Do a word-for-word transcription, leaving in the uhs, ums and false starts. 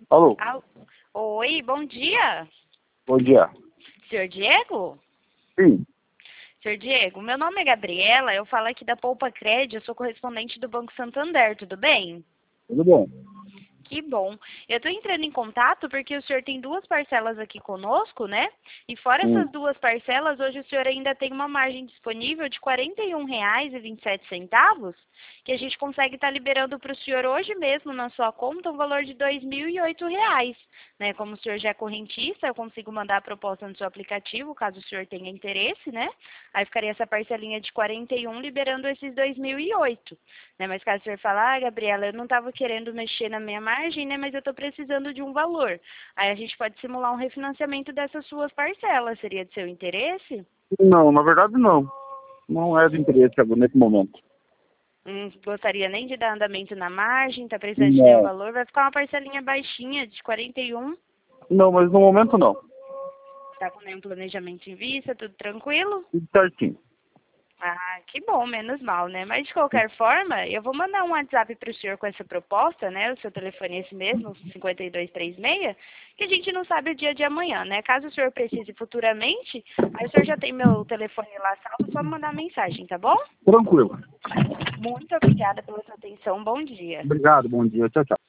Alô? Al- Oi, bom dia. Bom dia. Senhor Diego? Sim, Senhor Diego, meu nome é Gabriela, eu falo aqui da Poupa Crédito, eu sou correspondente do Banco Santander, tudo bem? tudo bom. Que bom. Eu estou entrando em contato porque o senhor tem duas parcelas aqui conosco, né? E fora Hum. essas duas parcelas, hoje o senhor ainda tem uma margem disponível de quarenta e um reais e vinte e sete centavos, que a gente consegue estar liberando para o senhor hoje mesmo na sua conta um valor de dois mil e oito reais. Né? Como o senhor já é correntista, eu consigo mandar a proposta no seu aplicativo, caso o senhor tenha interesse, né? Aí ficaria essa parcelinha de quarenta e um liberando esses dois mil e oito. Né? Mas caso o senhor falar, ah, Gabriela, eu não estava querendo mexer na minha margem, né? Mas eu estou precisando de um valor. Aí a gente pode simular um refinanciamento dessas suas parcelas. Seria de seu interesse? Não, na verdade não. Não é de interesse agora, nesse momento. Não gostaria nem de dar andamento na margem, está precisando de nenhum Não. valor. Vai ficar uma parcelinha baixinha de quarenta e um. Não, mas no momento não. Está com nenhum planejamento em vista, tudo tranquilo? Tudo certinho. Ah, que bom, menos mal, né? Mas de qualquer forma, eu vou mandar um WhatsApp para o senhor com essa proposta, né? O seu telefone é esse mesmo, cinquenta e dois trinta e seis, que a gente não sabe o dia de amanhã, né? Caso o senhor precise futuramente, aí o senhor já tem meu telefone lá salvo, só me mandar mensagem, tá bom? Tranquilo. Muito obrigada pela sua atenção, bom dia. Obrigado, bom dia. Tchau, tchau.